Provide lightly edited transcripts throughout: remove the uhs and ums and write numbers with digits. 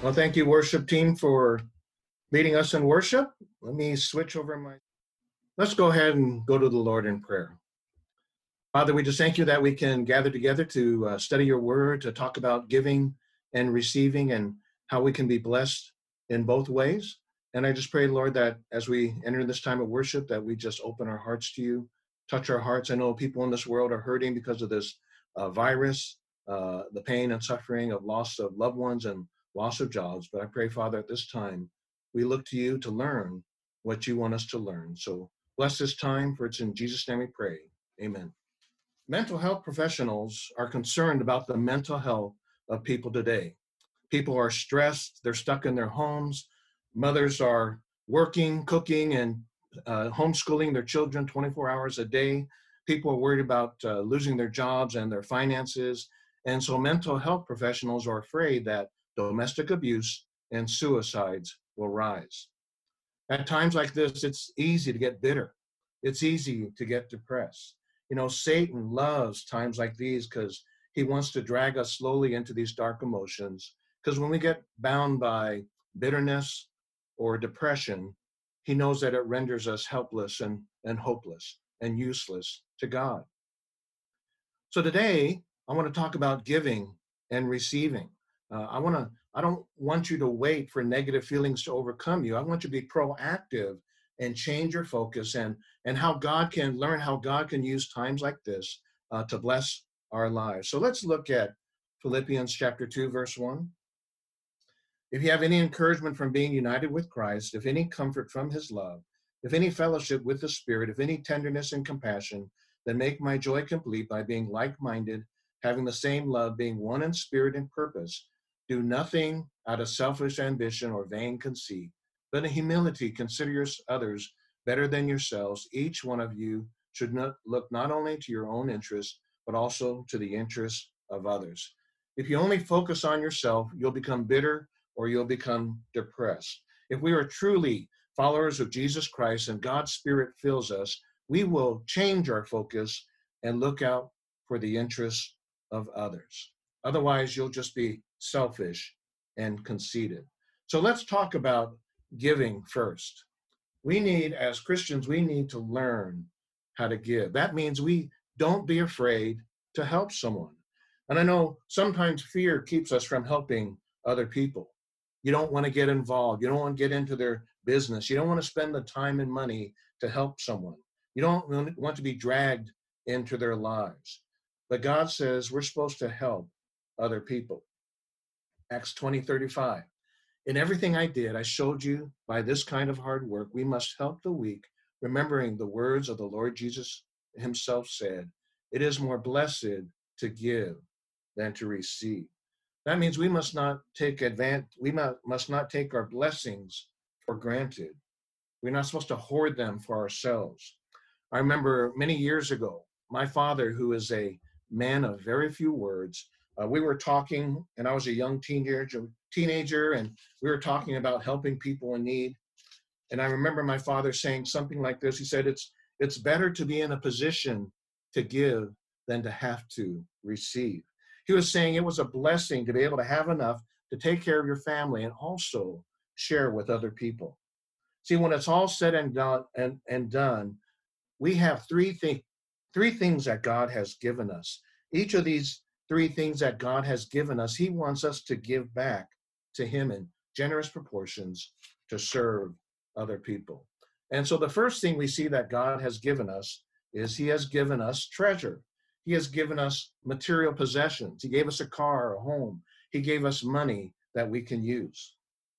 Well, thank you, worship team, for leading us in worship. Let me switch over my. Let's go ahead and go to the Lord in prayer. Father, we just thank you that we can gather together to study your word, to talk about giving and receiving and how we can be blessed in both ways. And I just pray, Lord, that as we enter this time of worship, that we just open our hearts to you, touch our hearts. I know people in this world are hurting because of this virus, the pain and suffering of loss of loved ones and loss of jobs. But I pray, Father, at this time, we look to you to learn what you want us to learn. So bless this time, for it's in Jesus' name we pray. Amen. Mental health professionals are concerned about the mental health of people today. People are stressed, they're stuck in their homes. Mothers are working, cooking, and homeschooling their children 24 hours a day. People are worried about losing their jobs and their finances. And so mental health professionals are afraid that domestic abuse and suicides will rise. At times like this, it's easy to get bitter. It's easy to get depressed. You know, Satan loves times like these because he wants to drag us slowly into these dark emotions. Because when we get bound by bitterness or depression, he knows that it renders us helpless and hopeless and useless to God. So today, I want to talk about giving and receiving. I don't want you to wait for negative feelings to overcome you. I want you to be proactive and change your focus and how God can learn how God can use times like this to bless our lives. So let's look at Philippians chapter 2, verse 1. If you have any encouragement from being united with Christ, if any comfort from his love, if any fellowship with the Spirit, if any tenderness and compassion, then make my joy complete by being like-minded, having the same love, being one in spirit and purpose. Do nothing out of selfish ambition or vain conceit, but in humility consider your others better than yourselves. Each one of you should not look not only to your own interests, but also to the interests of others. If you only focus on yourself, you'll become bitter or you'll become depressed. If we are truly followers of Jesus Christ and God's Spirit fills us, we will change our focus and look out for the interests of others. Otherwise, you'll just be selfish and conceited. So let's talk about giving first. As Christians, we need to learn how to give. That means we don't be afraid to help someone. And I know sometimes fear keeps us from helping other people. You don't want to get involved. You don't want to get into their business. You don't want to spend the time and money to help someone. You don't want to be dragged into their lives. But God says we're supposed to help other people. Acts 20:35. In everything I did, I showed you by this kind of hard work, we must help the weak, remembering the words of the Lord Jesus himself said, it is more blessed to give than to receive. That means we must not take must not take our blessings for granted. We're not supposed to hoard them for ourselves. I remember many years ago, my father, who is a man of very few words, we were talking, and I was a young teenager, and we were talking about helping people in need. And I remember my father saying something like this. He said, it's better to be in a position to give than to have to receive. He was saying it was a blessing to be able to have enough to take care of your family and also share with other people. See, when it's all said and done, we have three things that God has given us. Each of these three things that God has given us, he wants us to give back to him in generous proportions to serve other people. And so the first thing we see that God has given us is he has given us treasure. He has given us material possessions. He gave us a car, a home. He gave us money that we can use.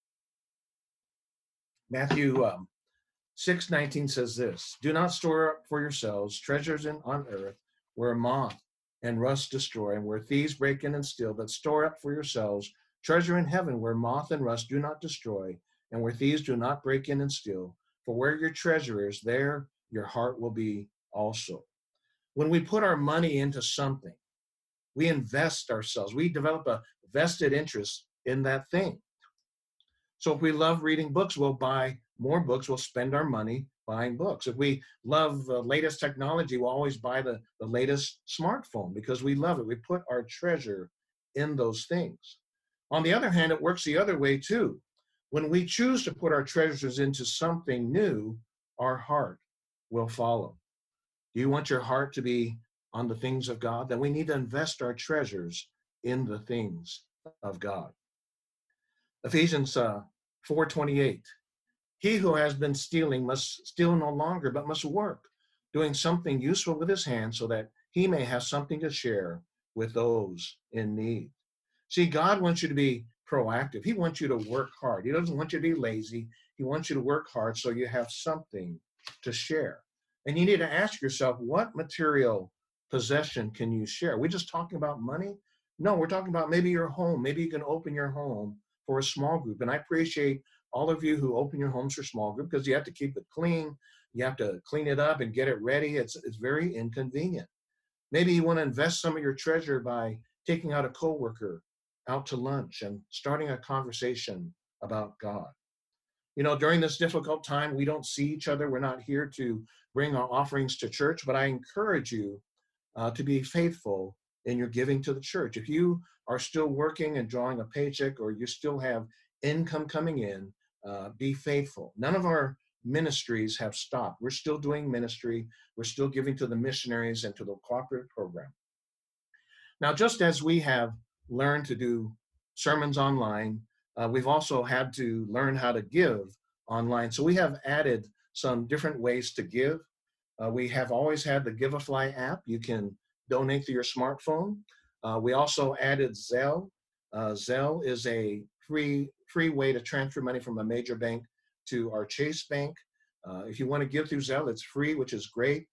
Matthew 6:19 says this, do not store up for yourselves treasures on earth where moth and rust destroy and where thieves break in and steal, but store up for yourselves treasure in heaven where moth and rust do not destroy and where thieves do not break in and steal. For where your treasure is, there your heart will be also. When we put our money into something, we invest ourselves. We develop a vested interest in that thing. So if we love reading books, we'll buy more books. We'll spend our money buying books. If we love the latest technology, we'll always buy the latest smartphone because we love it. We put our treasure in those things. On the other hand, it works the other way too. When we choose to put our treasures into something new, our heart will follow. Do you want your heart to be on the things of God? Then we need to invest our treasures in the things of God. Ephesians 4:28. He who has been stealing must steal no longer, but must work, doing something useful with his hands so that he may have something to share with those in need. See, God wants you to be proactive. He wants you to work hard. He doesn't want you to be lazy. He wants you to work hard so you have something to share. And you need to ask yourself, what material possession can you share? Are we just talking about money? No, we're talking about maybe your home. Maybe you can open your home for a small group. And I appreciate all of you who open your homes for small group because you have to keep it clean. You have to clean it up and get it ready. It's very inconvenient. Maybe you want to invest some of your treasure by taking out a coworker out to lunch and starting a conversation about God. You know, during this difficult time, we don't see each other. We're not here to bring our offerings to church, but I encourage you to be faithful in your giving to the church. If you are still working and drawing a paycheck or you still have income coming in, be faithful. None of our ministries have stopped. We're still doing ministry. We're still giving to the missionaries and to the cooperative program. Now, just as we have learned to do sermons online, we've also had to learn how to give online. So we have added some different ways to give. We have always had the Giveify app. You can donate through your smartphone. We also added Zelle. Zelle is a free way to transfer money from a major bank to our Chase Bank. If you want to give through Zelle, it's free, which is great.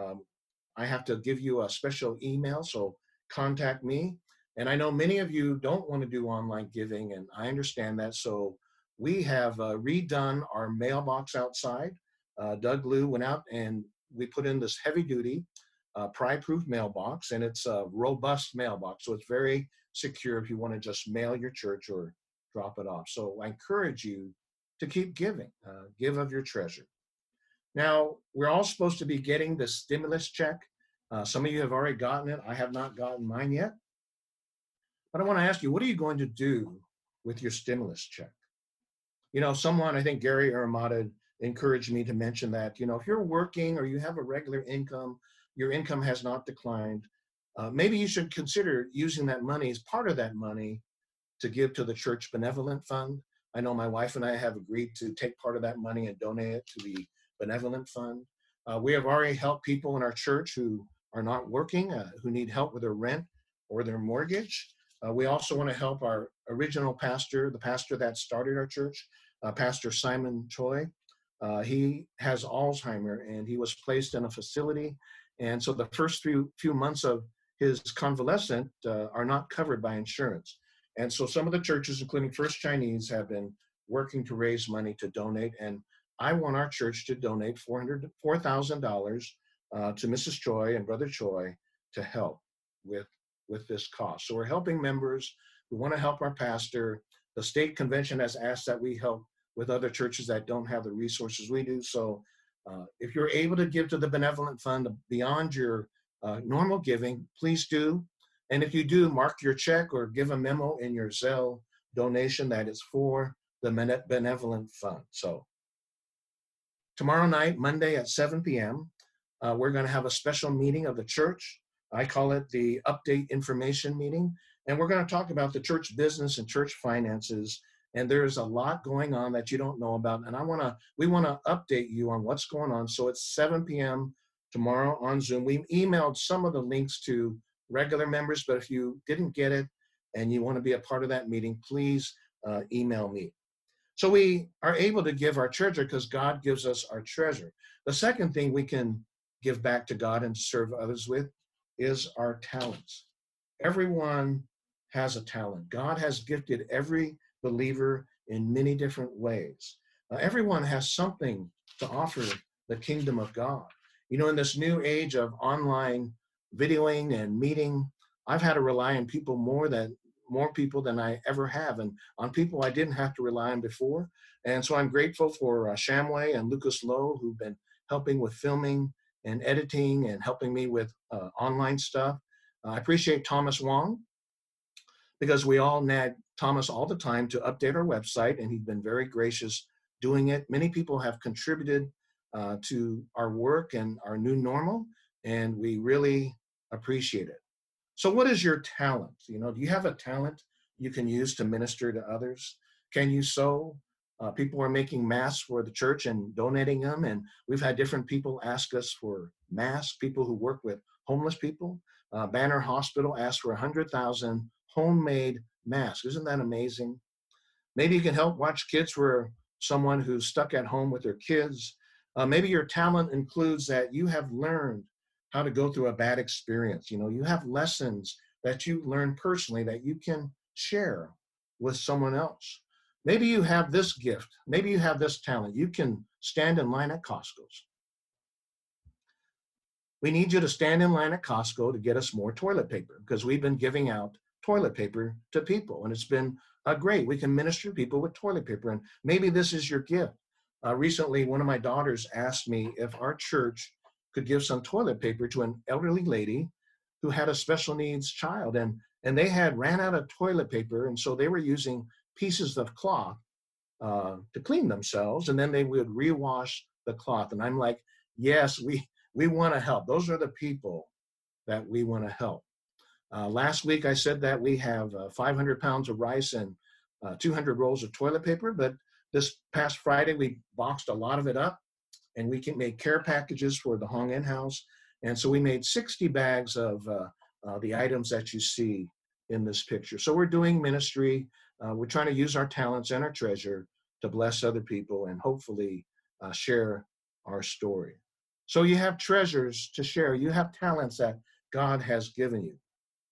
I have to give you a special email, so contact me. And I know many of you don't want to do online giving, and I understand that. So we have redone our mailbox outside. Doug Liu went out and we put in this heavy duty, pry-proof mailbox, and it's a robust mailbox. So it's very secure if you want to just mail your church or drop it off. So I encourage you to keep giving, give of your treasure. Now, we're all supposed to be getting the stimulus check. Some of you have already gotten it. I have not gotten mine yet. But I want to ask you, what are you going to do with your stimulus check? You know, someone, I think Gary Aramata encouraged me to mention that, you know, if you're working or you have a regular income, your income has not declined, maybe you should consider using that money as part of that money to give to the church benevolent fund. I know my wife and I have agreed to take part of that money and donate it to the benevolent fund. We have already helped people in our church who are not working, who need help with their rent or their mortgage. We also want to help our original pastor, the pastor that started our church, Pastor Simon Choi. He has Alzheimer and he was placed in a facility. And so the first few months of his convalescent are not covered by insurance. And so some of the churches, including First Chinese, have been working to raise money to donate. And I want our church to donate $4,000 to Mrs. Choi and Brother Choi to help with this cost. So we're helping members. We want to help our pastor. The state convention has asked that we help with other churches that don't have the resources we do. So if you're able to give to the benevolent fund beyond your normal giving, please do. And if you do, mark your check or give a memo in your Zelle donation that is for the benevolent fund. So tomorrow night, Monday at 7 p.m., we're going to have a special meeting of the church. I call it the Update Information Meeting. And we're going to talk about the church business and church finances. And there's a lot going on that you don't know about. And we want to update you on what's going on. So it's 7 p.m. tomorrow on Zoom. We emailed some of the links to regular members, but if you didn't get it and you want to be a part of that meeting, please email me. So we are able to give our treasure because God gives us our treasure. The second thing we can give back to God and serve others with is our talents. Everyone has a talent. God has gifted every believer in many different ways. Everyone has something to offer the kingdom of God. You know, in this new age of online videoing and meeting, I've had to rely on more people than I ever have, and on people I didn't have to rely on before. And so I'm grateful for Shamway and Lucas Lowe, who've been helping with filming and editing and helping me with online stuff. I appreciate Thomas Wong, because we all Thomas all the time to update our website, and he's been very gracious doing it. Many people have contributed to our work and our new normal, and we really appreciate it. So what is your talent? Do you have a talent you can use to minister to others? Can you sew? People are making masks for the church and donating them, and we've had different people ask us for masks, people who work with homeless people. Banner Hospital asked for 100,000 homemade masks. Isn't that amazing? Maybe you can help watch kids for someone who's stuck at home with their kids. Maybe your talent includes that you have learned how to go through a bad experience. You have lessons that you learn personally that you can share with someone else. Maybe you have this gift. Maybe you have this talent. You can stand in line at Costco's. We need you to stand in line at Costco to get us more toilet paper, because we've been giving out toilet paper to people, and it's been great. We can minister to people with toilet paper, and maybe this is your gift. Recently, one of my daughters asked me if our church could give some toilet paper to an elderly lady who had a special needs child, and they had ran out of toilet paper, and so they were using pieces of cloth to clean themselves, and then they would rewash the cloth. And I'm like, yes, we want to help. Those are the people that we want to help. Last week I said that we have 500 pounds of rice and 200 rolls of toilet paper, but this past Friday we boxed a lot of it up, and we can make care packages for the Hong En House. And so we made 60 bags of the items that you see in this picture. So we're doing ministry. We're trying to use our talents and our treasure to bless other people and hopefully share our story. So you have treasures to share. You have talents that God has given you.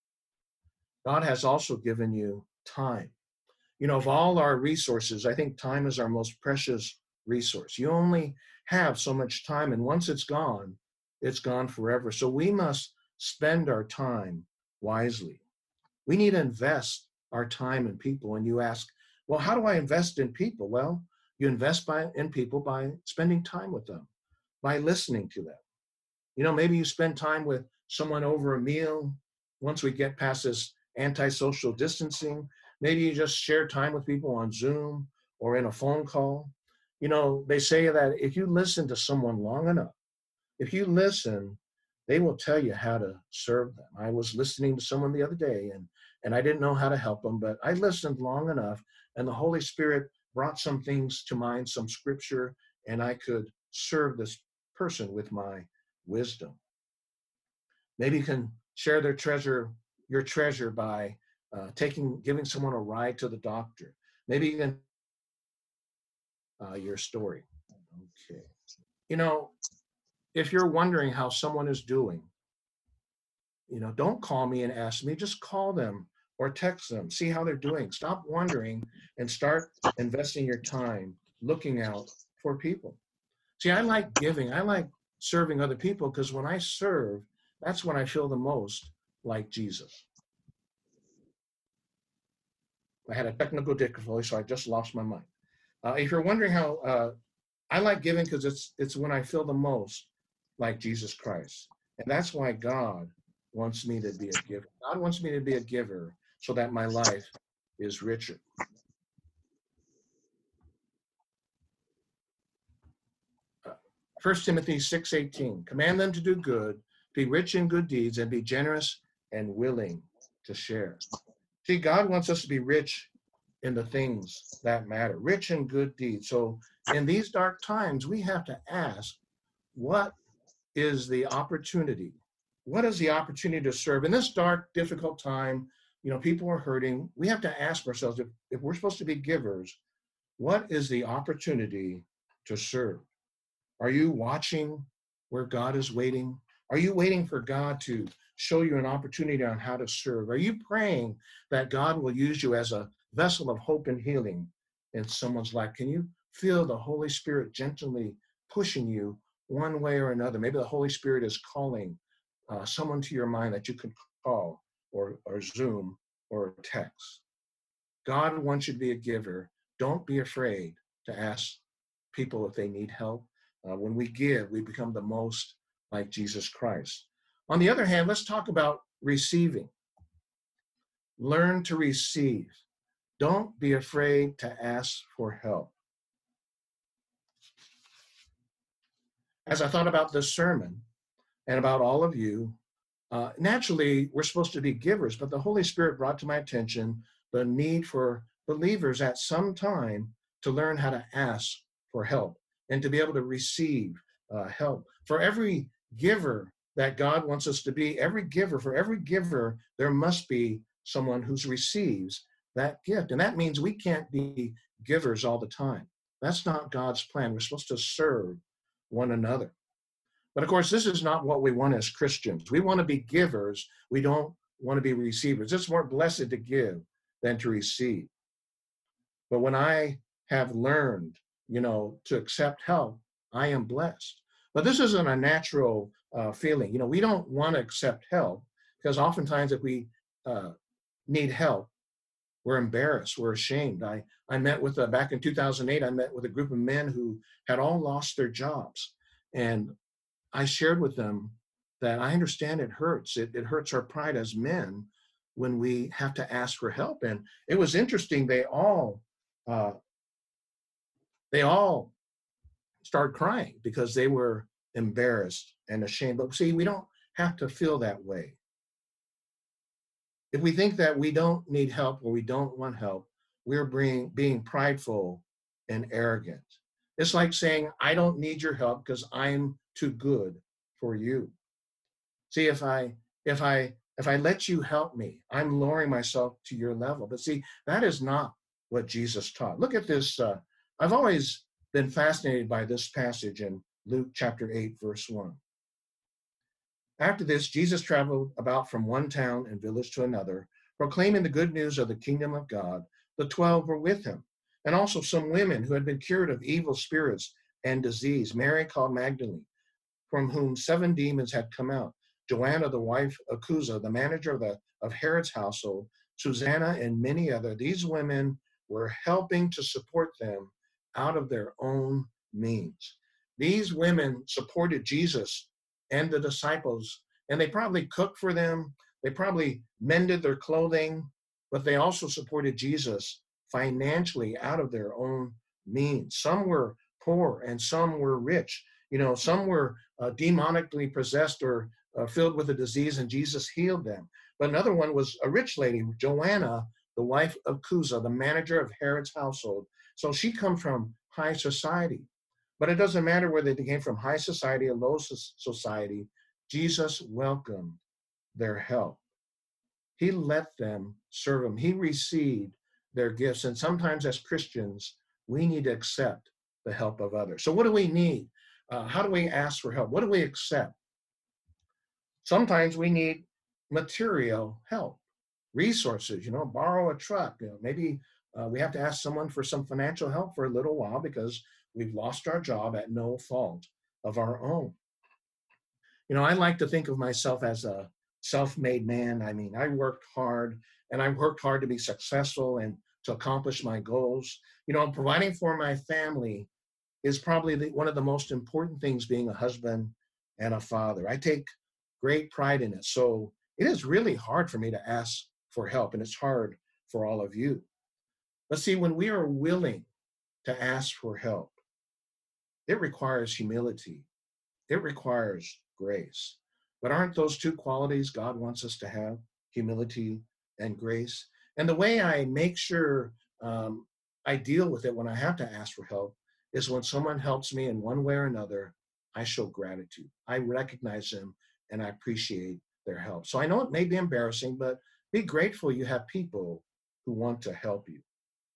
God has also given you time. Of all our resources, I think time is our most precious resource. You only have so much time, and once it's gone forever. So we must spend our time wisely. We need to invest our time in people. And you ask, well, how do I invest in people? Well, you invest in people by spending time with them, by listening to them. Maybe you spend time with someone over a meal. Once we get past this anti-social distancing, maybe you just share time with people on Zoom or in a phone call. They say that if you listen to someone long enough, if you listen, they will tell you how to serve them. I was listening to someone the other day, and I didn't know how to help them, but I listened long enough, and the Holy Spirit brought some things to mind, some scripture, and I could serve this person with my wisdom. Maybe you can share your treasure by giving someone a ride to the doctor. Maybe you can your story. Okay. If you're wondering how someone is doing, don't call me and ask me, just call them or text them, see how they're doing. Stop wondering and start investing your time looking out for people. See, I like giving. I like serving other people, because when I serve, that's when I feel the most like Jesus. I had a technical difficulty, so I just lost my mind. If you're wondering how I like giving, because it's when I feel the most like Jesus Christ. And that's why God wants me to be a giver. God wants me to be a giver so that my life is richer. 1 Timothy 6:18, command them to do good, be rich in good deeds, and be generous and willing to share. See, God wants us to be rich in the things that matter, rich in good deeds. So in these dark times, we have to ask, what is the opportunity? What is the opportunity to serve? In this dark, difficult time, people are hurting. We have to ask ourselves, if we're supposed to be givers, what is the opportunity to serve? Are you watching where God is waiting? Are you waiting for God to show you an opportunity on how to serve? Are you praying that God will use you as a vessel of hope and healing in someone's life? Can you feel the Holy Spirit gently pushing you one way or another? Maybe the Holy Spirit is calling someone to your mind that you can call or Zoom or text. God wants you to be a giver. Don't be afraid to ask people if they need help. When we give, we become the most like Jesus Christ. On the other hand, let's talk about receiving. Learn to receive. Don't be afraid to ask for help. As I thought about this sermon and about all of you, naturally, we're supposed to be givers, but the Holy Spirit brought to my attention the need for believers at some time to learn how to ask for help and to be able to receive help. For every giver that God wants us to be, for every giver, there must be someone who receives that gift. And that means we can't be givers all the time. That's not God's plan. We're supposed to serve one another. But of course, this is not what we want as Christians. We want to be givers. We don't want to be receivers. It's more blessed to give than to receive. But when I have learned, to accept help, I am blessed. But this isn't a natural feeling. We don't want to accept help because oftentimes if we need help, we're embarrassed, we're ashamed. I met with, back in 2008, I met with a group of men who had all lost their jobs. And I shared with them that I understand it hurts. It hurts our pride as men when we have to ask for help. And it was interesting. They all started crying because they were embarrassed and ashamed. But see, we don't have to feel that way. If we think that we don't need help or we don't want help, we're being prideful and arrogant. It's like saying, I don't need your help because I'm too good for you. See, if I let you help me, I'm lowering myself to your level. But see, that is not what Jesus taught. Look at this. I've always been fascinated by this passage in Luke chapter 8, verse 1. After this, Jesus traveled about from one town and village to another, proclaiming the good news of the kingdom of God. The 12 were with him, and also some women who had been cured of evil spirits and disease. Mary called Magdalene, from whom 7 demons had come out. Joanna, the wife of Chuza, the manager of Herod's household, Susanna, and many other. These women were helping to support them out of their own means. These women supported Jesus and the disciples, and they probably cooked for them. They probably mended their clothing, but they also supported Jesus financially out of their own means. Some were poor and some were rich. Some were demonically possessed or filled with a disease, and Jesus healed them. But another one was a rich lady, Joanna, the wife of Chuza, the manager of Herod's household. So she come from high society. But it doesn't matter whether they came from high society or low society. Jesus welcomed their help. He let them serve him. He received their gifts. And sometimes as Christians, we need to accept the help of others. So what do we need? How do we ask for help? What do we accept? Sometimes we need material help, resources, borrow a truck. Maybe we have to ask someone for some financial help for a little while because we've lost our job at no fault of our own. I like to think of myself as a self-made man. I mean, I worked hard and I worked hard to be successful and to accomplish my goals. Providing for my family is probably one of the most important things, being a husband and a father. I take great pride in it. So it is really hard for me to ask for help, and it's hard for all of you. But see, when we are willing to ask for help, it requires humility. It requires grace. But aren't those two qualities God wants us to have, humility and grace? And the way I make sure I deal with it when I have to ask for help is when someone helps me in one way or another, I show gratitude. I recognize them and I appreciate their help. So I know it may be embarrassing, but be grateful you have people who want to help you.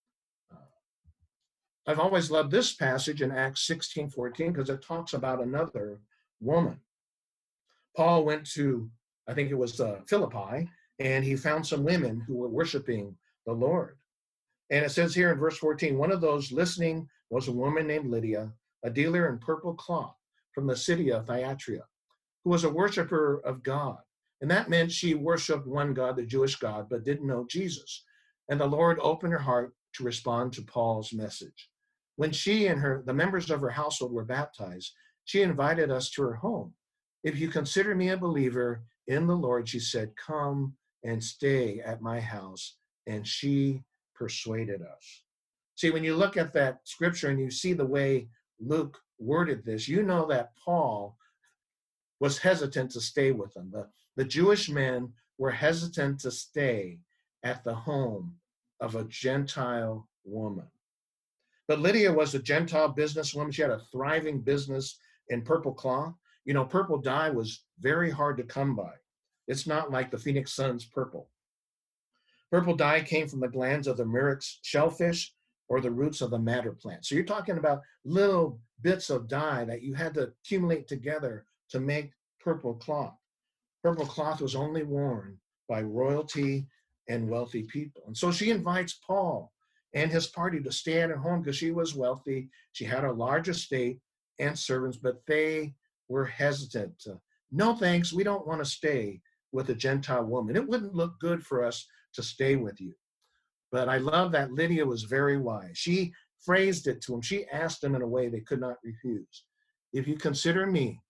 I've always loved this passage in Acts 16:14 because it talks about another woman. Paul went to, I think it was Philippi, and he found some women who were worshiping the Lord. And it says here in verse 14, one of those listening was a woman named Lydia, a dealer in purple cloth from the city of Thyatira, who was a worshiper of God. And that meant she worshiped one God, the Jewish God, but didn't know Jesus. And the Lord opened her heart to respond to Paul's message. When she and the members of her household were baptized, she invited us to her home. If you consider me a believer in the Lord, she said, come and stay at my house. And she persuaded us. See, when you look at that scripture and you see the way Luke worded this, you know that Paul was hesitant to stay with them. The Jewish men were hesitant to stay at the home of a Gentile woman. But Lydia was a Gentile businesswoman. She had a thriving business in purple cloth. You know, purple dye was very hard to come by. It's not like the Phoenix Suns purple. Purple dye came from the glands of the murex shellfish or the roots of the madder plant. So you're talking about little bits of dye that you had to accumulate together to make purple cloth. Purple cloth was only worn by royalty and wealthy people. And so she invites Paul and his party to stay at her home because she was wealthy. She had a large estate and servants, but they were hesitant. No thanks, we don't want to stay with a Gentile woman. It wouldn't look good for us to stay with you. But I love that Lydia was very wise. She phrased it to him. She asked him in a way they could not refuse. If you consider me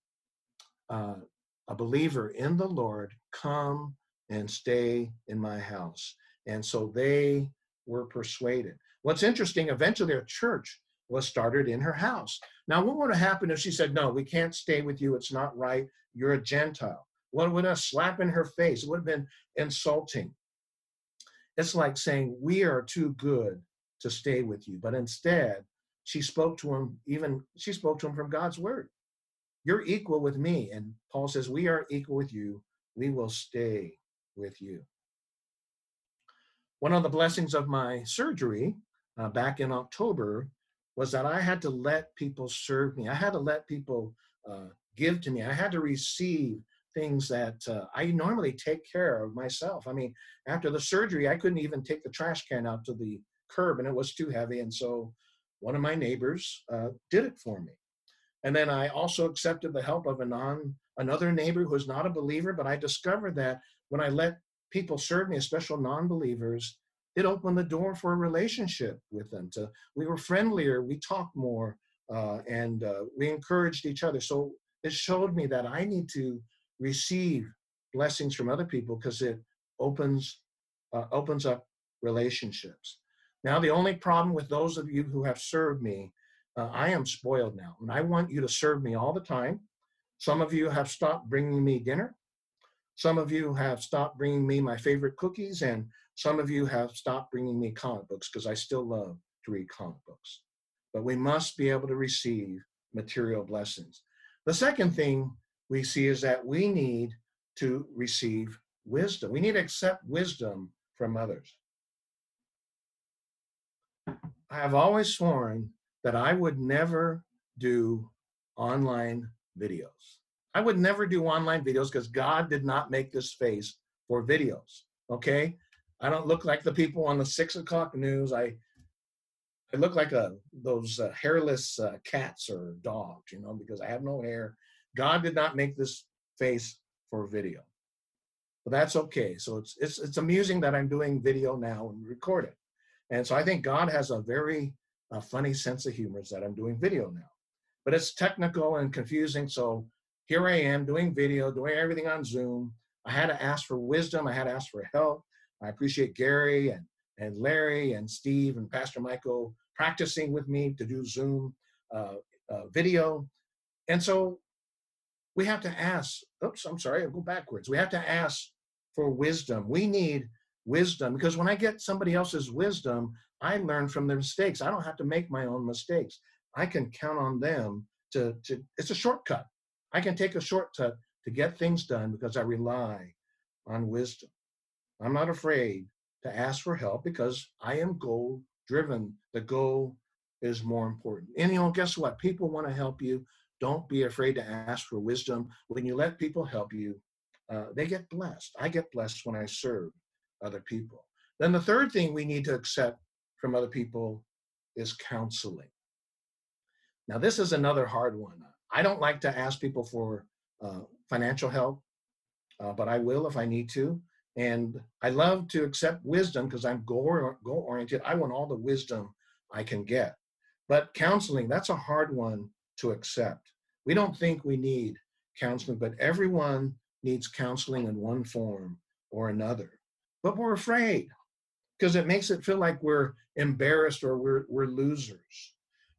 a believer in the Lord, come and stay in my house. And so they were persuaded. What's interesting, eventually their church was started in her house. Now, what would have happened if she said, no, we can't stay with you. It's not right. You're a Gentile. What would a slap in her face? It would have been insulting. It's like saying, we are too good to stay with you. But instead, she spoke to him from God's word. You're equal with me. And Paul says, we are equal with you. We will stay with you. One of the blessings of my surgery back in October was that I had to let people serve me. I had to let people give to me. I had to receive things that I normally take care of myself. I mean, after the surgery, I couldn't even take the trash can out to the curb and it was too heavy. And so one of my neighbors did it for me. And then I also accepted the help of another neighbor who was not a believer, but I discovered that when I let people serve me, especially non-believers, it opened the door for a relationship with them. We were friendlier, we talked more, and we encouraged each other. So it showed me that I need to receive blessings from other people because it opens up relationships. Now, the only problem with those of you who have served me, I am spoiled now, and I want you to serve me all the time. Some of you have stopped bringing me dinner. Some of you have stopped bringing me my favorite cookies, and some of you have stopped bringing me comic books because I still love to read comic books. But we must be able to receive material blessings. The second thing we see is that we need to receive wisdom. We need to accept wisdom from others. I have always sworn that I would never do online videos. I would never do online videos because God did not make this face for videos, okay? I don't look like the people on the 6 o'clock news. I look like those hairless cats or dogs, because I have no hair. God did not make this face for video. But that's okay. So it's amusing that I'm doing video now and record it. And so I think God has a very funny sense of humor that I'm doing video now. But it's technical and confusing. So here I am doing video, doing everything on Zoom. I had to ask for wisdom. I had to ask for help. I appreciate Gary and Larry and Steve and Pastor Michael practicing with me to do Zoom video. And so we have to ask, I'll go backwards. We have to ask for wisdom. We need wisdom because when I get somebody else's wisdom, I learn from their mistakes. I don't have to make my own mistakes. I can count on them to it's a shortcut. I can take a shortcut to get things done because I rely on wisdom. I'm not afraid to ask for help because I am goal driven. The goal is more important. And guess what? People want to help you. Don't be afraid to ask for wisdom. When you let people help you, they get blessed. I get blessed when I serve other people. Then the third thing we need to accept from other people is counseling. Now, this is another hard one. I don't like to ask people for financial help, but I will if I need to. And I love to accept wisdom because I'm goal-oriented. I want all the wisdom I can get. But counseling, that's a hard one to accept. We don't think we need counseling, but everyone needs counseling in one form or another. But we're afraid because it makes it feel like we're embarrassed or we're losers.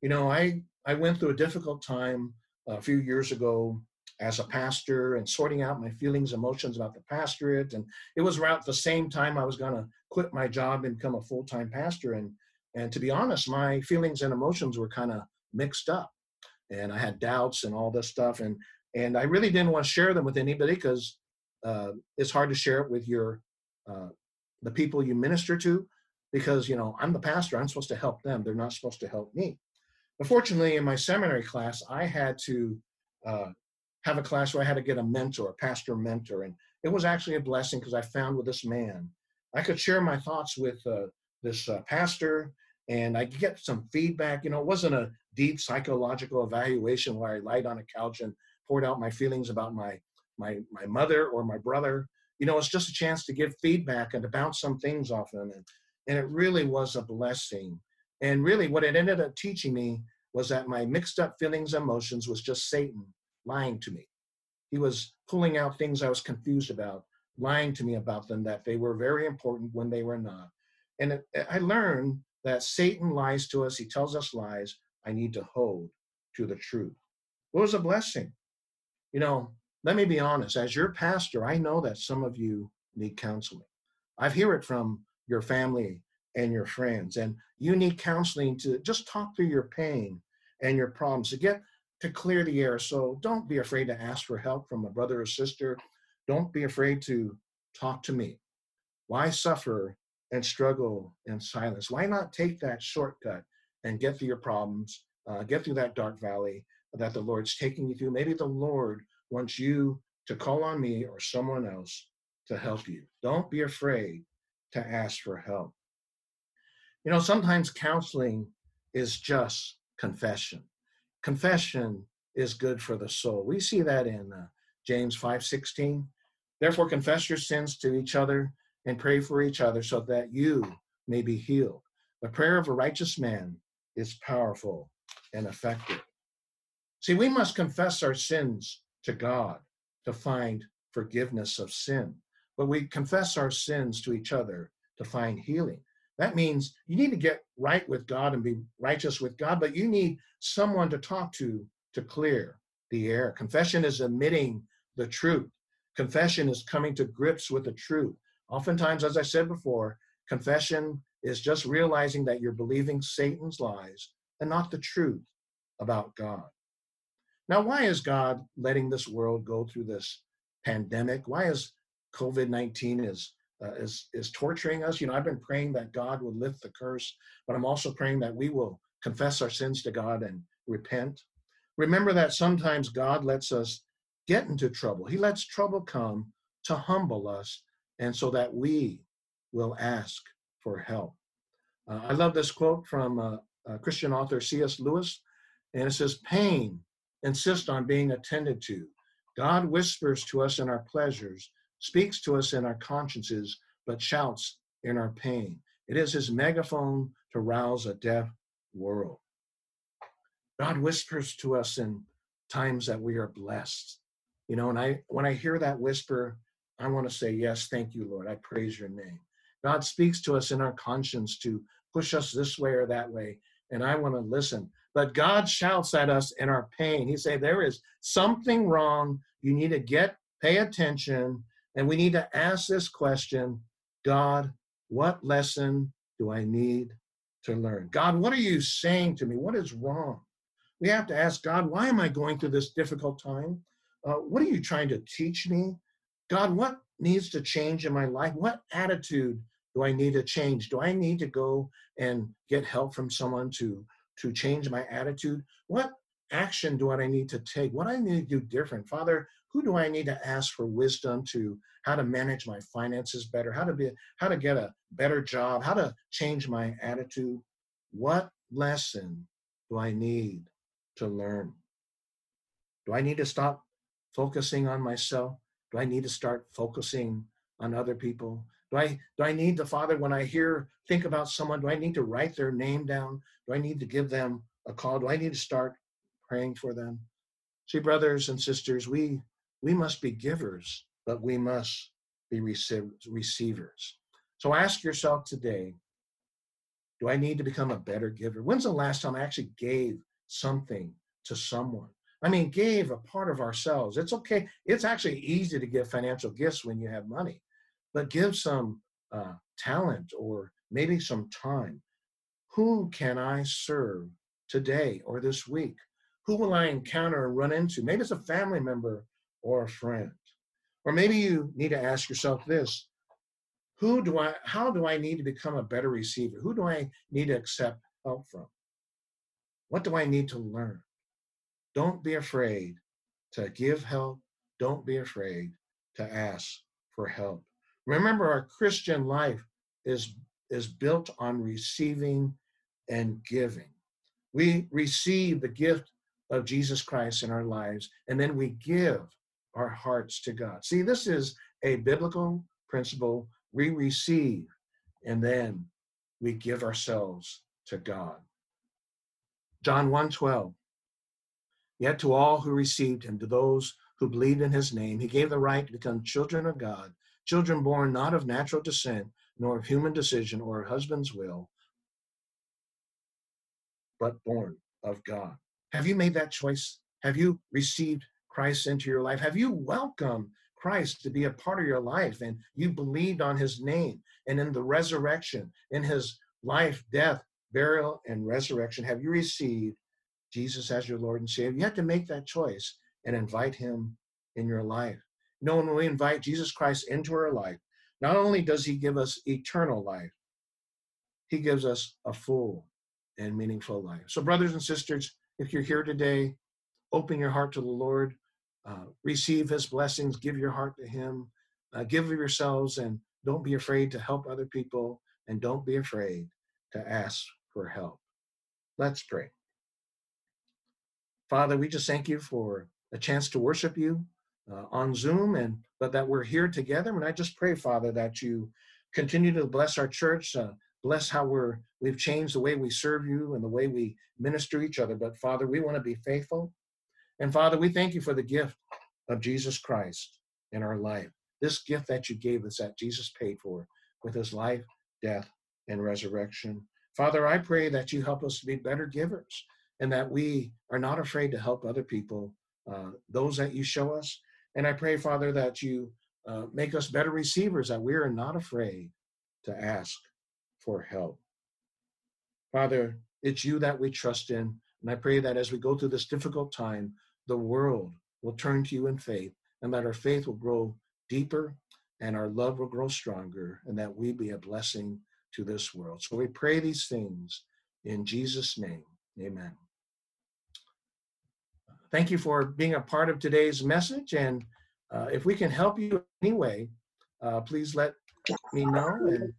I went through a difficult time a few years ago as a pastor and sorting out my feelings, emotions about the pastorate. And it was around the same time I was going to quit my job and become a full-time pastor. And to be honest, my feelings and emotions were kind of mixed up. And I had doubts and all this stuff. And I really didn't want to share them with anybody because it's hard to share it with uh, the people you minister to, because I'm the pastor. I'm supposed to help them. They're not supposed to help me. But fortunately, in my seminary class, I had to uh, have a class where I had to get a mentor, a pastor mentor. And it was actually a blessing because I found with this man, I could share my thoughts with this pastor, and I could get some feedback. It wasn't a deep psychological evaluation where I lied on a couch and poured out my feelings about my mother or my brother. It's just a chance to give feedback and to bounce some things off them. And it really was a blessing. And really what it ended up teaching me was that my mixed up feelings and emotions was just Satan lying to me. He was pulling out things I was confused about, lying to me about them, that they were very important when they were not. And I learned that Satan lies to us. He tells us lies. I need to hold to the truth. It was a blessing. You know, Let me be honest. As your pastor, I know that some of you need counseling. I hear it from your family and your friends, and you need counseling to just talk through your pain and your problems to clear the air. So don't be afraid to ask for help from a brother or sister. Don't be afraid to talk to me. Why suffer and struggle in silence? Why not take that shortcut and get through your problems, get through that dark valley that the Lord's taking you through? Maybe the Lord wants you to call on me or someone else to help you. Don't be afraid to ask for help. Sometimes counseling is just confession. Confession is good for the soul. We see that in James 5:16. Therefore, confess your sins to each other and pray for each other so that you may be healed. The prayer of a righteous man is powerful and effective. See, we must confess our sins to God to find forgiveness of sin, but we confess our sins to each other to find healing. That means you need to get right with God and be righteous with God, but you need someone to talk to clear the air. Confession is admitting the truth. Confession is coming to grips with the truth. Oftentimes, as I said before, confession is just realizing that you're believing Satan's lies and not the truth about God. Now, why is God letting this world go through this pandemic? Why is COVID-19 is torturing us? I've been praying that God would lift the curse, but I'm also praying that we will confess our sins to God and repent. Remember that sometimes God lets us get into trouble. He lets trouble come to humble us, and so that we will ask for help. I love this quote from Christian author C.S. Lewis, and it says, "Pain insists on being attended to. God whispers to us in our pleasures, speaks to us in our consciences, but shouts in our pain. It is his megaphone to rouse a deaf world." God whispers to us in times that we are blessed. And when I hear that whisper, I want to say, yes, thank you, Lord. I praise your name. God speaks to us in our conscience to push us this way or that way, and I want to listen. But God shouts at us in our pain. He says, there is something wrong. You need to pay attention, and we need to ask this question: God, what lesson do I need to learn? God, what are you saying to me? What is wrong? We have to ask God, why am I going through this difficult time? What are you trying to teach me? God, what needs to change in my life? What attitude do I need to change? Do I need to go and get help from someone to change my attitude? What action do I need to take? What do I need to do different? Father, who do I need to ask for wisdom to how to manage my finances better, how to get a better job, how to change my attitude? What lesson do I need to learn? Do I need to stop focusing on myself? Do I need to start focusing on other people? Do I need to, Father, when I think about someone, do I need to write their name down? Do I need to give them a call? Do I need to start praying for them? See, brothers and sisters, we must be givers, but we must be receivers. So ask yourself today, do I need to become a better giver? When's the last time I actually gave something to someone? I mean, gave a part of ourselves. It's okay. It's actually easy to give financial gifts when you have money, but give some talent or maybe some time. Who can I serve today or this week? Who will I encounter and run into? Maybe it's a family member or a friend. Or maybe you need to ask yourself this: how do I need to become a better receiver? Who do I need to accept help from? What do I need to learn? Don't be afraid to give help. Don't be afraid to ask for help. Remember, our Christian life is, is built on receiving and giving. We receive the gift of Jesus Christ in our lives, and then we give our hearts to God. See, this is a biblical principle. We receive, and then we give ourselves to God. John 1:12. Yet to all who received him, to those who believed in his name, he gave the right to become children of God, children born not of natural descent, nor of human decision or husband's will, but born of God. Have you made that choice? Have you received Christ into your life? Have you welcomed Christ to be a part of your life, and you believed on his name and in the resurrection, in his life, death, burial, and resurrection? Have you received Jesus as your Lord and Savior? You have to make that choice and invite him in your life. You know, when we invite Jesus Christ into our life, not only does he give us eternal life, he gives us a full and meaningful life. So, brothers and sisters, if you're here today, open your heart to the Lord, receive his blessings, give your heart to him, give of yourselves, and don't be afraid to help other people, and don't be afraid to ask for help. Let's pray. Father, we just thank you for a chance to worship you on Zoom, but that we're here together. And I just pray, Father, that you continue to bless our church, bless how we've changed the way we serve you and the way we minister each other. But Father, we want to be faithful. And Father, we thank you for the gift of Jesus Christ in our life. This gift that you gave us, that Jesus paid for with his life, death, and resurrection. Father, I pray that you help us to be better givers, and that we are not afraid to help other people, those that you show us. And I pray, Father, that you make us better receivers, that we are not afraid to ask for help. Father, it's you that we trust in. And I pray that as we go through this difficult time, the world will turn to you in faith, and that our faith will grow deeper and our love will grow stronger, and that we be a blessing to this world. So we pray these things in Jesus' name. Amen. Thank you for being a part of today's message. And if we can help you in any way, please let me know. And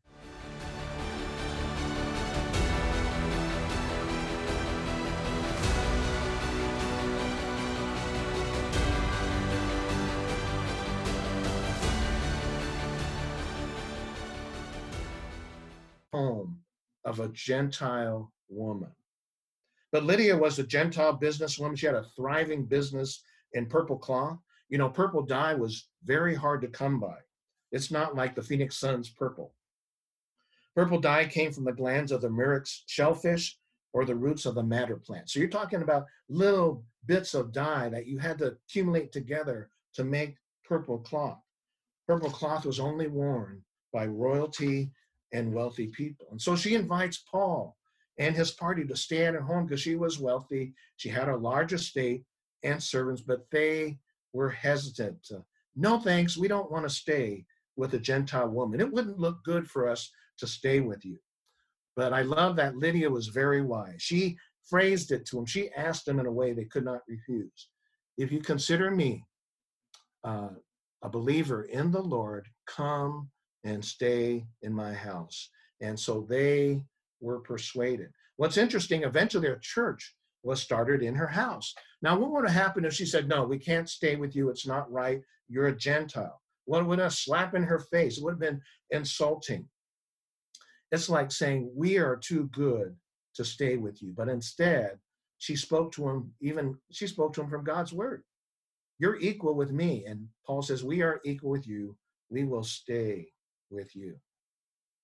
home of a Gentile woman. But Lydia was a Gentile businesswoman. She had a thriving business in purple cloth. You know, purple dye was very hard to come by. It's not like the Phoenix Suns purple. Purple dye came from the glands of the murex shellfish or the roots of the madder plant. So you're talking about little bits of dye that you had to accumulate together to make purple cloth. Purple cloth was only worn by royalty and wealthy people. And so she invites Paul and his party to stay at her home because she was wealthy. She had a large estate and servants, but they were hesitant. No, thanks, we don't want to stay with a Gentile woman. It wouldn't look good for us to stay with you. But I love that Lydia was very wise. She phrased it to him. She asked him in a way they could not refuse. If you consider me a believer in the Lord, come and stay in my house. And so they were persuaded. What's interesting, eventually a church was started in her house. Now, what would have happened if she said, no, we can't stay with you, it's not right, you're a Gentile? What would have slapped in her face? It would have been insulting. It's like saying, we are too good to stay with you. But instead, she spoke to him from God's word. You're equal with me. And Paul says, we are equal with you. We will stay with you.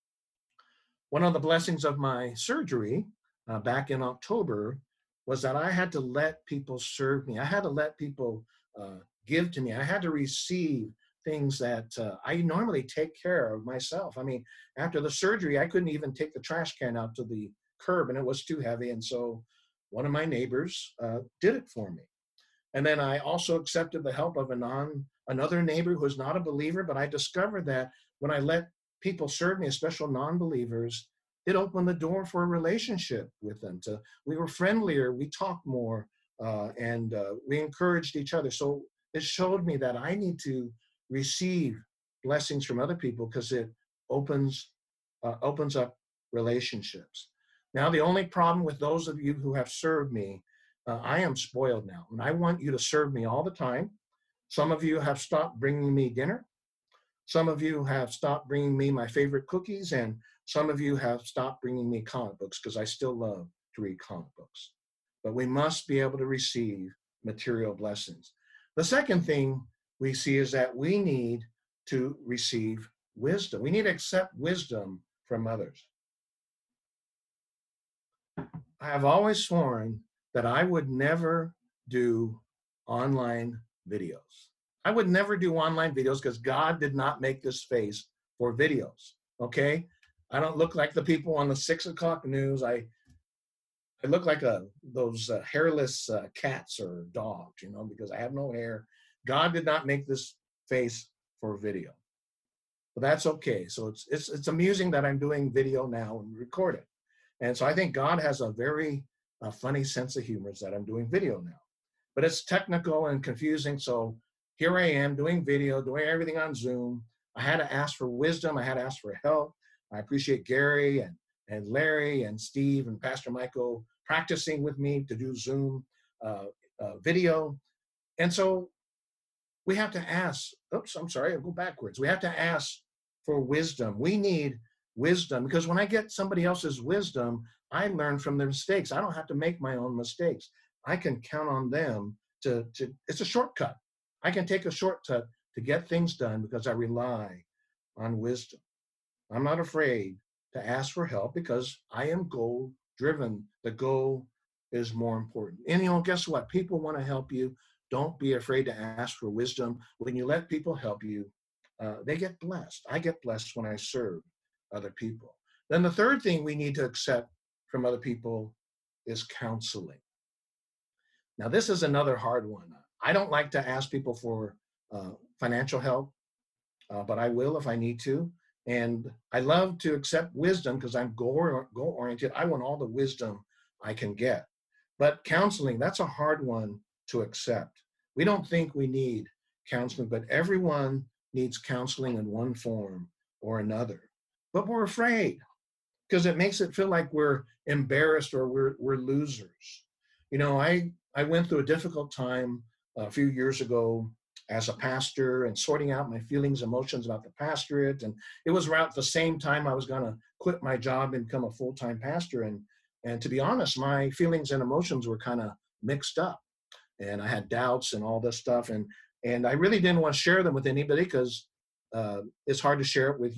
One of the blessings of my surgery back in October was that I had to let people serve me. I had to let people give to me. I had to receive things that I normally take care of myself. I mean, after the surgery, I couldn't even take the trash can out to the curb and it was too heavy. And so one of my neighbors did it for me. And then I also accepted the help of another neighbor who is not a believer, but I discovered that when I let people serve me, especially non-believers, it opened the door for a relationship with them. We were friendlier, we talked more, and we encouraged each other. So it showed me that I need to receive blessings from other people because it opens up relationships. Now, the only problem with those of you who have served me, I am spoiled now, and I want you to serve me all the time. Some of you have stopped bringing me dinner. Some of you have stopped bringing me my favorite cookies, and some of you have stopped bringing me comic books because I still love to read comic books. But we must be able to receive material blessings. The second thing we see is that we need to receive wisdom. We need to accept wisdom from others. I have always sworn that I would never do online videos. I would never do online videos because God did not make this face for videos. Okay. I don't look like the people on the 6 o'clock news. I look like those hairless cats or dogs, because I have no hair. God did not make this face for video. But that's okay. So it's amusing that I'm doing video now and record it. And so I think God has a very funny sense of humor that I'm doing video now. But it's technical and confusing. So here I am doing video, doing everything on Zoom. I had to ask for wisdom. I had to ask for help. I appreciate Gary and Larry and Steve and Pastor Michael practicing with me to do Zoom video. And so we have to ask, I'll go backwards. We have to ask for wisdom. We need wisdom because when I get somebody else's wisdom, I learn from their mistakes. I don't have to make my own mistakes. I can count on them to it's a shortcut. I can take a shortcut to get things done because I rely on wisdom. I'm not afraid to ask for help because I am goal driven. The goal is more important. And guess what? People want to help you. Don't be afraid to ask for wisdom. When you let people help you, they get blessed. I get blessed when I serve other people. Then the third thing we need to accept from other people is counseling. Now, this is another hard one. I don't like to ask people for financial help, but I will if I need to. And I love to accept wisdom because I'm goal-oriented. I want all the wisdom I can get. But counseling, that's a hard one to accept. We don't think we need counseling, but everyone needs counseling in one form or another. But we're afraid because it makes it feel like we're embarrassed or we're losers. I went through a difficult time a few years ago as a pastor and sorting out my feelings, emotions about the pastorate. And it was around the same time I was going to quit my job and become a full-time pastor. And to be honest, my feelings and emotions were kind of mixed up. And I had doubts and all this stuff. And I really didn't want to share them with anybody because it's hard to share it with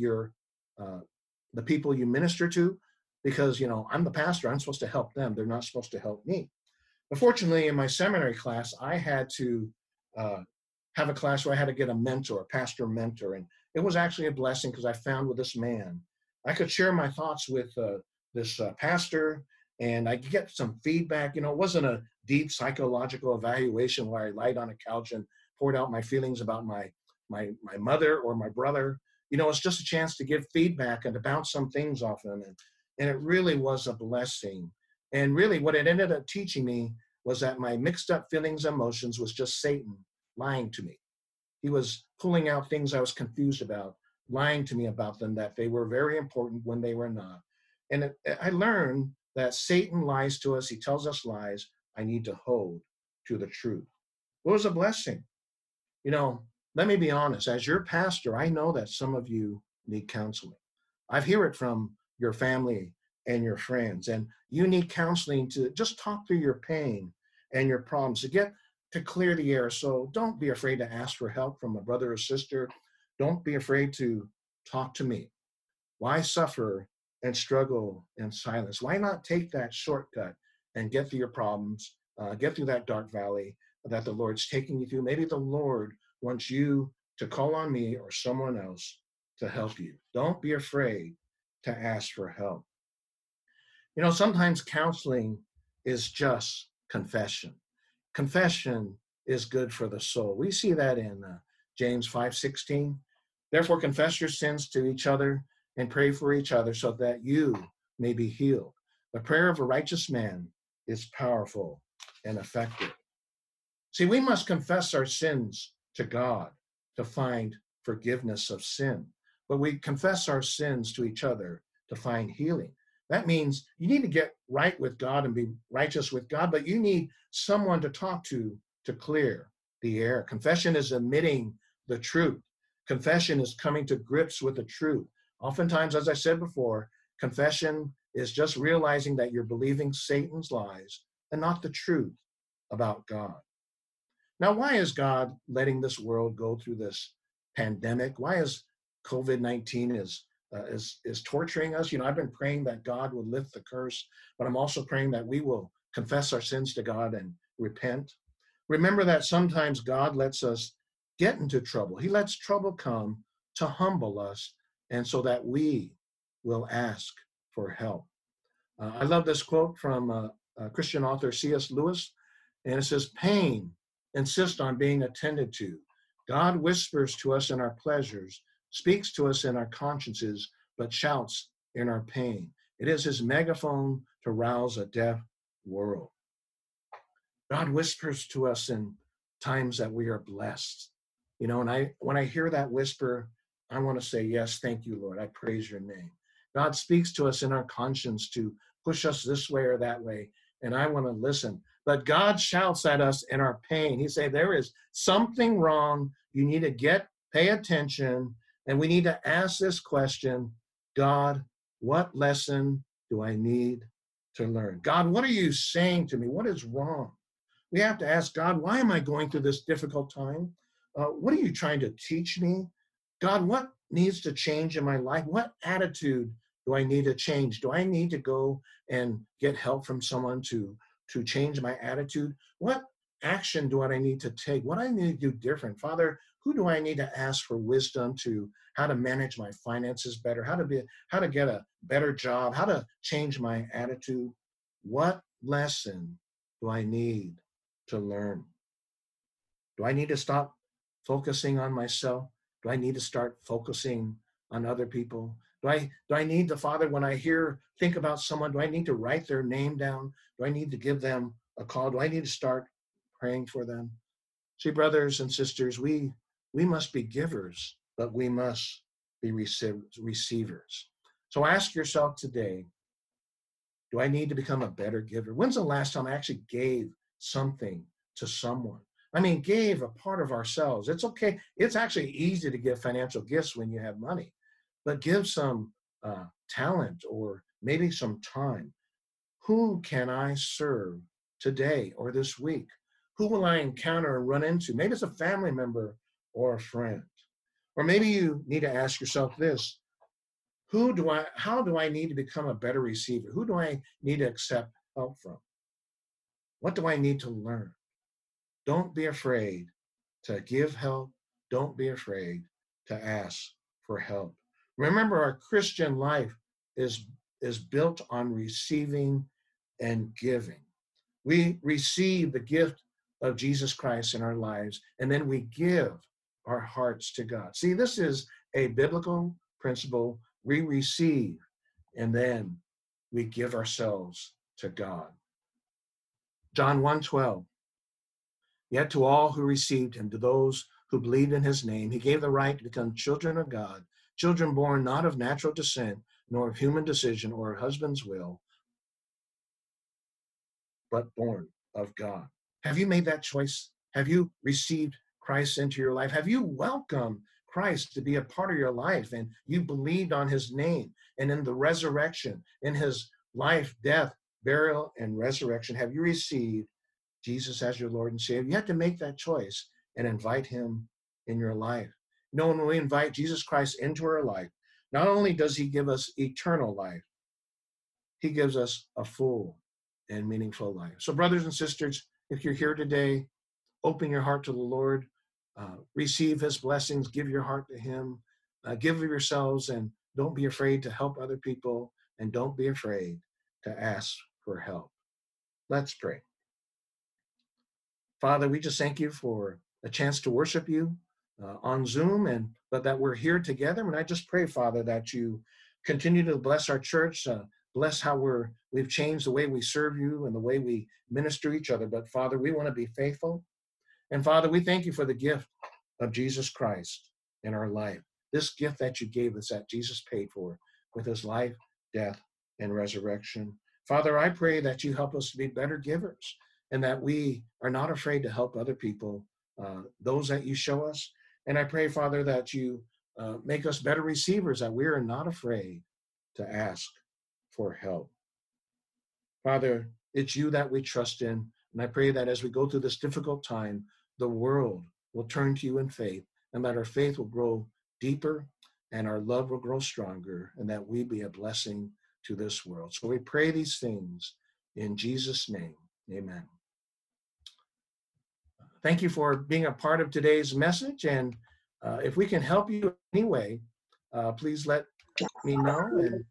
the people you minister to because, I'm the pastor. I'm supposed to help them. They're not supposed to help me. But fortunately, in my seminary class, I had to have a class where I had to get a mentor, a pastor mentor. And it was actually a blessing because I found with this man, I could share my thoughts with this pastor and I could get some feedback. It wasn't a deep psychological evaluation where I lied on a couch and poured out my feelings about my mother or my brother. It's just a chance to give feedback and to bounce some things off them. And it really was a blessing. And really what it ended up teaching me was that my mixed up feelings and emotions was just Satan lying to me. He was pulling out things I was confused about, lying to me about them, that they were very important when they were not. And I learned that Satan lies to us. He tells us lies. I need to hold to the truth. It was a blessing. Let me be honest. As your pastor, I know that some of you need counseling. I hear it from your family and your friends, and you need counseling to just talk through your pain and your problems to clear the air. So don't be afraid to ask for help from a brother or sister. Don't be afraid to talk to me. Why suffer and struggle in silence? Why not take that shortcut and get through your problems, get through that dark valley that the Lord's taking you through? Maybe the Lord wants you to call on me or someone else to help you. Don't be afraid to ask for help. You know, sometimes counseling is just confession. Confession is good for the soul. We see that in James 5:16. Therefore, confess your sins to each other and pray for each other so that you may be healed. The prayer of a righteous man is powerful and effective. See, we must confess our sins to God to find forgiveness of sin, but we confess our sins to each other to find healing. That means you need to get right with God and be righteous with God, but you need someone to talk to clear the air. Confession is admitting the truth. Confession is coming to grips with the truth. Oftentimes, as I said before, confession is just realizing that you're believing Satan's lies and not the truth about God. Now, why is God letting this world go through this pandemic? Why is COVID-19 is torturing us? You know, I've been praying that God would lift the curse, but I'm also praying that we will confess our sins to God and repent. Remember that sometimes God lets us get into trouble. He lets trouble come to humble us and so that we will ask for help. I love this quote from Christian author C.S. Lewis, and it says, pain insists on being attended to. God whispers to us in our pleasures, speaks to us in our consciences, but shouts in our pain. It is his megaphone to rouse a deaf world. God whispers to us in times that we are blessed. You know, and when I hear that whisper, I want to say, yes, thank you, Lord. I praise your name. God speaks to us in our conscience to push us this way or that way, and I want to listen. But God shouts at us in our pain. He says, there is something wrong. You need to pay attention, and we need to ask this question, God, what lesson do I need to learn? God, what are you saying to me? What is wrong? We have to ask God, why am I going through this difficult time? What are you trying to teach me? God, what needs to change in my life? What attitude do I need to change? Do I need to go and get help from someone to change my attitude? What action do I need to take? What do I need to do different? Father, who do I need to ask for wisdom to how to manage my finances better, how to get a better job, how to change my attitude? What lesson do I need to learn? Do I need to stop focusing on myself? Do I need to start focusing on other people? Do I need to, Father, when I think about someone, do I need to write their name down? Do I need to give them a call? Do I need to start praying for them? See, brothers and sisters, we must be givers, but we must be receivers. So ask yourself today, do I need to become a better giver? When's the last time I actually gave something to someone? I mean, gave a part of ourselves. It's okay. It's actually easy to give financial gifts when you have money, but give some talent or maybe some time. Who can I serve today or this week? Who will I encounter and run into? Maybe it's a family member or a friend. Or maybe you need to ask yourself this, how do I need to become a better receiver? Who do I need to accept help from? What do I need to learn? Don't be afraid to give help. Don't be afraid to ask for help. Remember, our Christian life is built on receiving and giving. We receive the gift of Jesus Christ in our lives, and then we give our hearts to God. See, this is a biblical principle. We receive, and then we give ourselves to God. John 1:12. Yet to all who received him, to those who believed in his name, he gave the right to become children of God, children born not of natural descent, nor of human decision or husband's will, but born of God. Have you made that choice? Have you received Christ into your life? Have you welcomed Christ to be a part of your life and you believed on his name and in the resurrection, in his life, death, burial, and resurrection? Have you received Jesus as your Lord and Savior? You have to make that choice and invite him in your life. You know, when we invite Jesus Christ into our life, not only does he give us eternal life, He gives us a full and meaningful life. So, brothers and sisters, if you're here today, open your heart to the Lord, receive his blessings, give your heart to him, give of yourselves, and don't be afraid to help other people, and don't be afraid to ask for help. Let's pray. Father, we just thank you for a chance to worship you on Zoom, but that we're here together. And I just pray, Father, that you continue to bless our church, bless how we've changed the way we serve you and the way we minister each other. But Father, we want to be faithful. And Father, we thank you for the gift of Jesus Christ in our life. This gift that you gave us, that Jesus paid for with his life, death, and resurrection. Father, I pray that you help us to be better givers and that we are not afraid to help other people, those that you show us. And I pray, Father, that you make us better receivers, that we are not afraid to ask for help. Father, it's you that we trust in. And I pray that as we go through this difficult time, the world will turn to you in faith, and that our faith will grow deeper and our love will grow stronger, and that we be a blessing to this world. So we pray these things in Jesus' name. Amen. Thank you for being a part of today's message. And if we can help you in any way, please let me know. And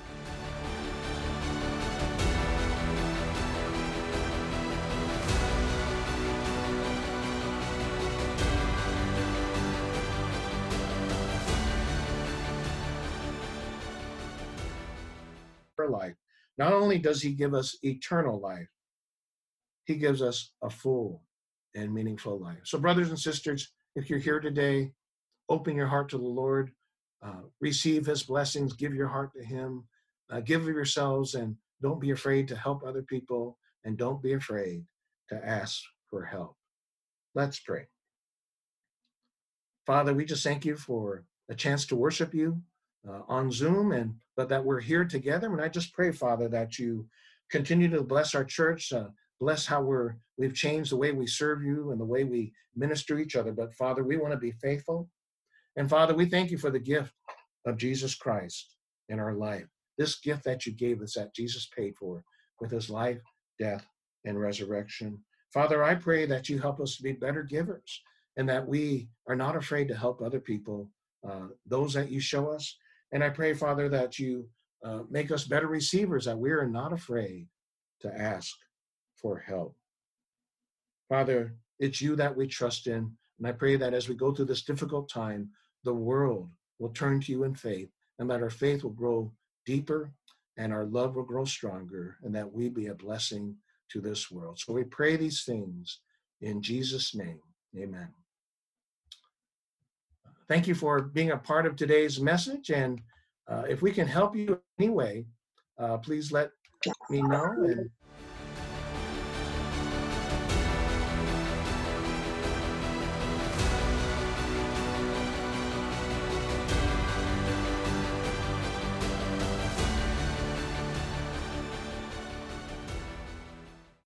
life. Not only does he give us eternal life, he gives us a full and meaningful life. So, brothers and sisters, if you're here today, open your heart to the Lord, receive his blessings, give your heart to him, give of yourselves, and don't be afraid to help other people, and don't be afraid to ask for help. Let's pray. Father, we just thank you for a chance to worship you on Zoom, but that we're here together. And I just pray, Father, that you continue to bless our church, bless how we've changed the way we serve you and the way we minister each other. But Father, we want to be faithful. And Father, we thank you for the gift of Jesus Christ in our life. This gift that you gave us, that Jesus paid for with his life, death, and resurrection. Father, I pray that you help us to be better givers and that we are not afraid to help other people, those that you show us. And I pray, Father, that you make us better receivers, that we are not afraid to ask for help. Father, it's you that we trust in. And I pray that as we go through this difficult time, the world will turn to you in faith, and that our faith will grow deeper and our love will grow stronger, and that we be a blessing to this world. So we pray these things in Jesus' name. Amen. Thank you for being a part of today's message. And if we can help you in any way, please let me know. And